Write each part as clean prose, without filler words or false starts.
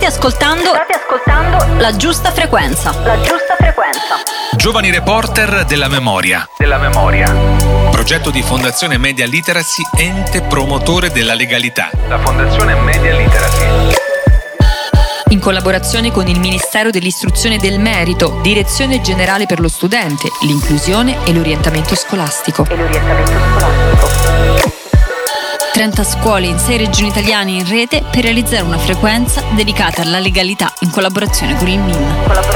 State ascoltando La Giusta Frequenza. Giovani reporter della memoria. Progetto di Fondazione Media Literacy, ente promotore della legalità. La Fondazione Media Literacy, In collaborazione con il Ministero dell'Istruzione e del Merito, Direzione Generale per lo Studente, l'Inclusione e l'Orientamento Scolastico. 30 scuole in 6 regioni italiane in rete per realizzare una frequenza dedicata alla legalità in collaborazione con il MIN.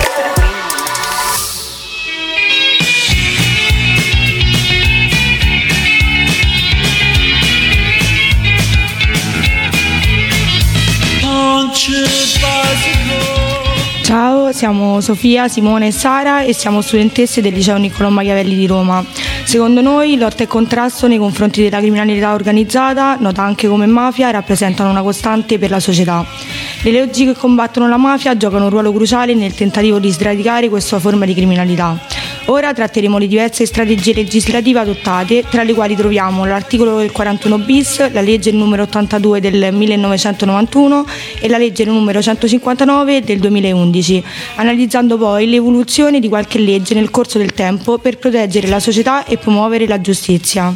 Ciao, siamo Sofia, Simone e Sara e siamo studentesse del liceo Niccolò Machiavelli di Roma. Secondo noi lotta e contrasto nei confronti della criminalità organizzata, nota anche come mafia, rappresentano una costante per la società. Le leggi che combattono la mafia giocano un ruolo cruciale nel tentativo di sradicare questa forma di criminalità. Ora tratteremo le diverse strategie legislative adottate, tra le quali troviamo l'articolo del 41 bis, la legge numero 82 del 1991 e la legge numero 159 del 2011, analizzando poi l'evoluzione di qualche legge nel corso del tempo per proteggere la società e promuovere la giustizia.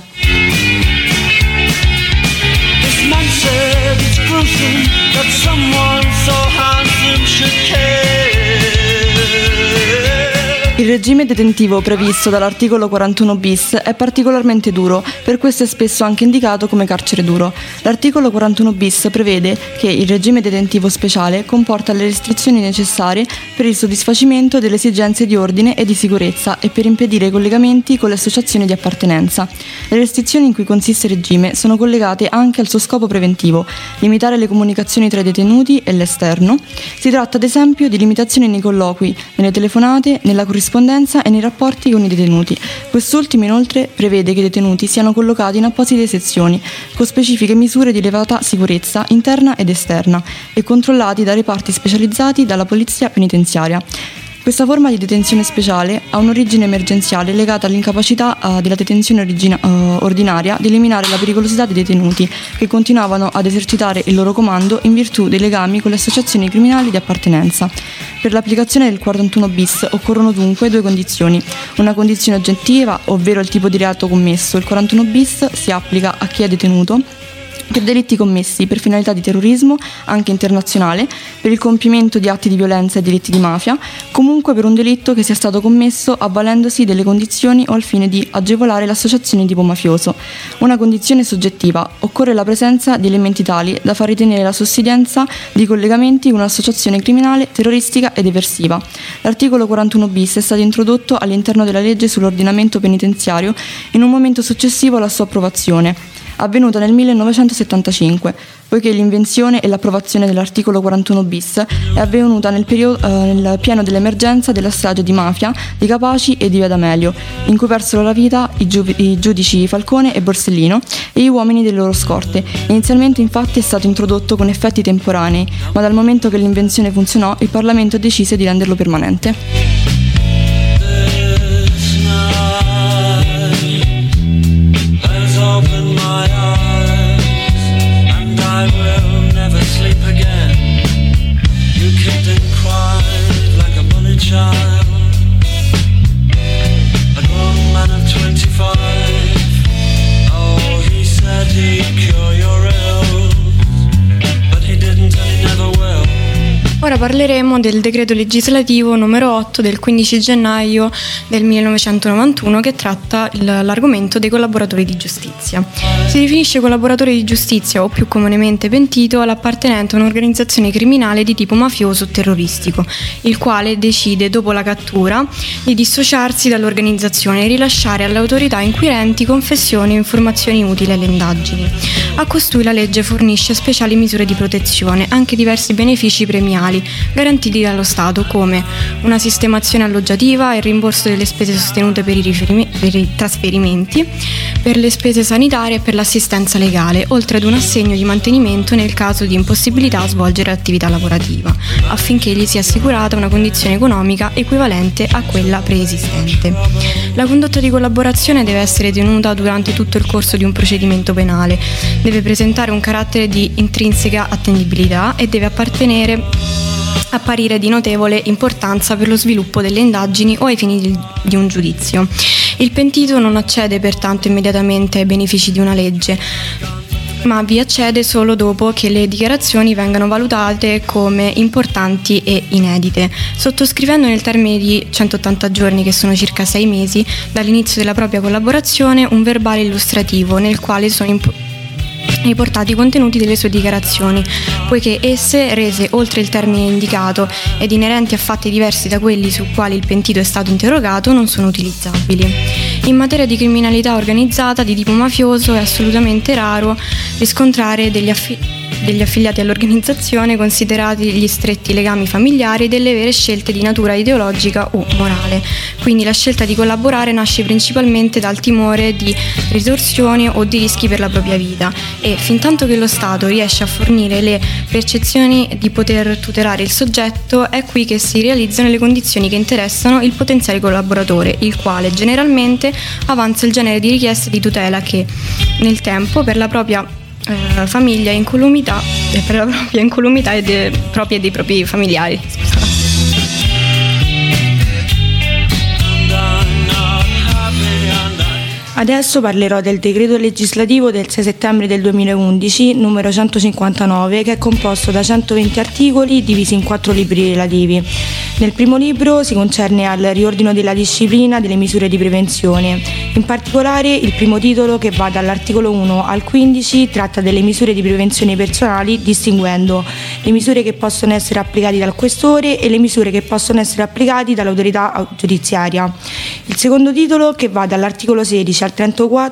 Il regime detentivo previsto dall'articolo 41 bis è particolarmente duro, per questo è spesso anche indicato come carcere duro. L'articolo 41 bis prevede che il regime detentivo speciale comporta le restrizioni necessarie per il soddisfacimento delle esigenze di ordine e di sicurezza e per impedire i collegamenti con le associazioni di appartenenza. Le restrizioni in cui consiste il regime sono collegate anche al suo scopo preventivo, limitare le comunicazioni tra i detenuti e l'esterno. Si tratta ad esempio di limitazioni nei colloqui, nelle telefonate, nella corrispondenza e nei rapporti con i detenuti. Quest'ultimo inoltre prevede che i detenuti siano collocati in apposite sezioni con specifiche misure di elevata sicurezza interna ed esterna e controllati da reparti specializzati dalla polizia penitenziaria. Questa forma di detenzione speciale ha un'origine emergenziale legata all'incapacità della detenzione ordinaria di eliminare la pericolosità dei detenuti che continuavano ad esercitare il loro comando in virtù dei legami con le associazioni criminali di appartenenza. Per l'applicazione del 41 bis occorrono dunque due condizioni. Una condizione oggettiva, ovvero il tipo di reato commesso. Il 41 bis si applica a chi è detenuto per delitti commessi per finalità di terrorismo, anche internazionale, per il compimento di atti di violenza e delitti di mafia, comunque per un delitto che sia stato commesso avvalendosi delle condizioni o al fine di agevolare l'associazione di tipo mafioso. Una condizione soggettiva: occorre la presenza di elementi tali da far ritenere la sussistenza di collegamenti con un'associazione criminale, terroristica ed eversiva. L'articolo 41 bis è stato introdotto all'interno della legge sull'ordinamento penitenziario in un momento successivo alla sua approvazione, avvenuta nel 1975, poiché l'invenzione e l'approvazione dell'articolo 41 bis è avvenuta nel pieno dell'emergenza della strage di mafia di Capaci e di Via D'Amelio, in cui persero la vita i giudici Falcone e Borsellino e gli uomini delle loro scorte. Inizialmente infatti è stato introdotto con effetti temporanei, ma dal momento che l'invenzione funzionò, il Parlamento decise di renderlo permanente. Open my eyes and I will never sleep again. You kicked and cried like a bully child. A grown man of 25. Oh, he said he'd cure your ills, but he didn't and he never will. Ora parleremo del decreto legislativo numero 8 del 15 gennaio del 1991 che tratta l'argomento dei collaboratori di giustizia. Si definisce collaboratore di giustizia o più comunemente pentito l'appartenente a un'organizzazione criminale di tipo mafioso o terroristico, il quale decide dopo la cattura di dissociarsi dall'organizzazione e rilasciare alle autorità inquirenti confessioni o informazioni utili alle indagini. A costui la legge fornisce speciali misure di protezione, anche diversi benefici premiali garantiti dallo Stato, come una sistemazione alloggiativa, il rimborso delle spese sostenute per i trasferimenti, per le spese sanitarie e per l'assistenza legale, oltre ad un assegno di mantenimento nel caso di impossibilità a svolgere attività lavorativa, affinché gli sia assicurata una condizione economica equivalente a quella preesistente. La condotta di collaborazione deve essere tenuta durante tutto il corso di un procedimento penale, deve presentare un carattere di intrinseca attendibilità e deve apparire di notevole importanza per lo sviluppo delle indagini o ai fini di un giudizio. Il pentito non accede pertanto immediatamente ai benefici di una legge, ma vi accede solo dopo che le dichiarazioni vengano valutate come importanti e inedite, sottoscrivendo nel termine di 180 giorni, che sono circa 6 mesi, dall'inizio della propria collaborazione, un verbale illustrativo nel quale sono riportati i contenuti delle sue dichiarazioni, poiché esse, rese oltre il termine indicato ed inerenti a fatti diversi da quelli su quali il pentito è stato interrogato, non sono utilizzabili. In materia di criminalità organizzata di tipo mafioso è assolutamente raro riscontrare degli affiliati all'organizzazione, considerati gli stretti legami familiari, delle vere scelte di natura ideologica o morale. Quindi la scelta di collaborare nasce principalmente dal timore di ritorsioni o di rischi per la propria vita, e fintanto che lo Stato riesce a fornire le percezioni di poter tutelare il soggetto, è qui che si realizzano le condizioni che interessano il potenziale collaboratore, il quale generalmente avanza il genere di richieste di tutela che nel tempo per la propria famiglia incolumità e per la propria incolumità e proprie dei propri familiari. Adesso parlerò del decreto legislativo del 6 settembre del 2011, numero 159, che è composto da 120 articoli divisi in 4 libri relativi. Nel primo libro si concerne al riordino della disciplina delle misure di prevenzione. In particolare il primo titolo, che va dall'articolo 1 al 15, tratta delle misure di prevenzione personali, distinguendo le misure che possono essere applicate dal questore e le misure che possono essere applicate dall'autorità giudiziaria. Il secondo titolo, che va dall'articolo 16 al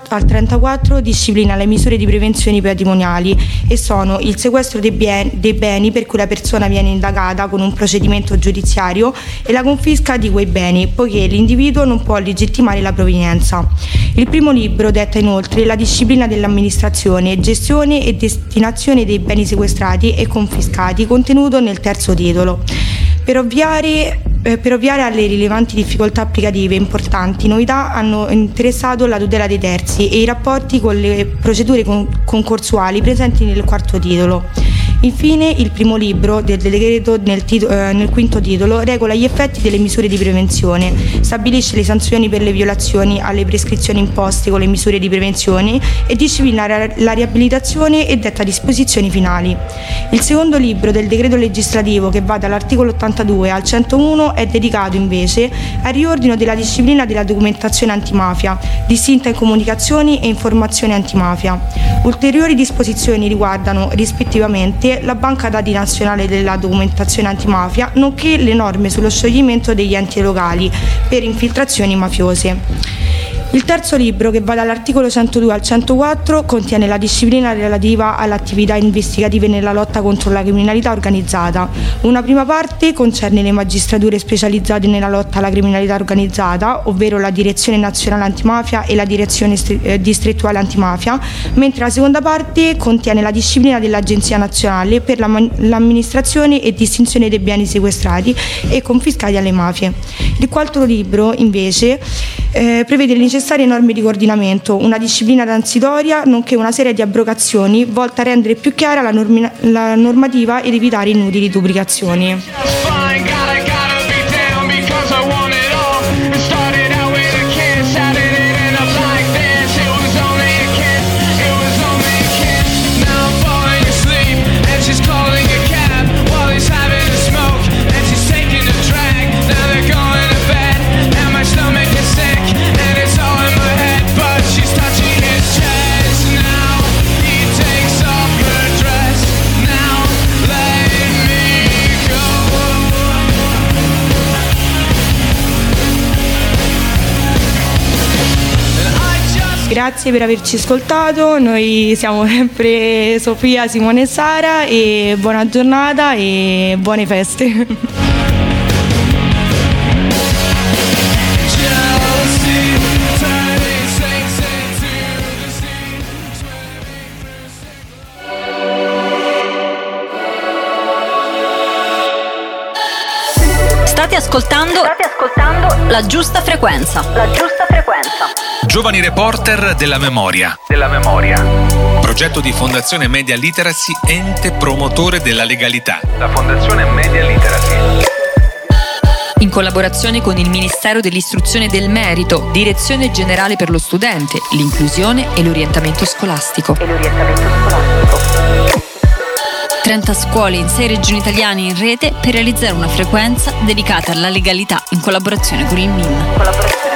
34, disciplina le misure di prevenzione patrimoniali, e sono il sequestro dei beni per cui la persona viene indagata con un procedimento giudiziario e la confisca di quei beni, poiché l'individuo non può legittimare la provenienza. Il primo libro detta inoltre la disciplina dell'amministrazione, gestione e destinazione dei beni sequestrati e confiscati, contenuto nel terzo titolo. Per ovviare alle rilevanti difficoltà applicative, importanti novità hanno interessato la tutela dei terzi e i rapporti con le procedure concorsuali presenti nel quarto titolo. Infine, il primo libro del decreto nel quinto titolo regola gli effetti delle misure di prevenzione, stabilisce le sanzioni per le violazioni alle prescrizioni imposte con le misure di prevenzione e disciplina la riabilitazione e detta disposizioni finali. Il secondo libro del decreto legislativo, che va dall'articolo 82 al 101, è dedicato invece al riordino della disciplina della documentazione antimafia, distinta in comunicazioni e informazione antimafia. Ulteriori disposizioni riguardano rispettivamente la banca dati nazionale della documentazione antimafia, nonché le norme sullo scioglimento degli enti locali per infiltrazioni mafiose. Il terzo libro, che va dall'articolo 102 al 104, contiene la disciplina relativa alle attività investigative nella lotta contro la criminalità organizzata. Una prima parte concerne le magistrature specializzate nella lotta alla criminalità organizzata, ovvero la Direzione Nazionale Antimafia e la Direzione Distrettuale Antimafia, mentre la seconda parte contiene la disciplina dell'Agenzia Nazionale per l'amministrazione e distinzione dei beni sequestrati e confiscati alle mafie. Il quarto libro, invece, prevede le necessarie norme di coordinamento, una disciplina transitoria, nonché una serie di abrogazioni volta a rendere più chiara la normativa ed evitare inutili duplicazioni. Grazie per averci ascoltato, noi siamo sempre Sofia, Simone e Sara, e buona giornata e buone feste. State ascoltando La Giusta Frequenza. Giovani Reporter della Memoria. Progetto di Fondazione Media Literacy, ente promotore della legalità. La Fondazione Media Literacy. In collaborazione con il Ministero dell'Istruzione e del Merito, Direzione Generale per lo Studente, l'Inclusione e l'Orientamento Scolastico. 30 scuole in 6 regioni italiane in rete per realizzare una frequenza dedicata alla legalità in collaborazione con il MIN.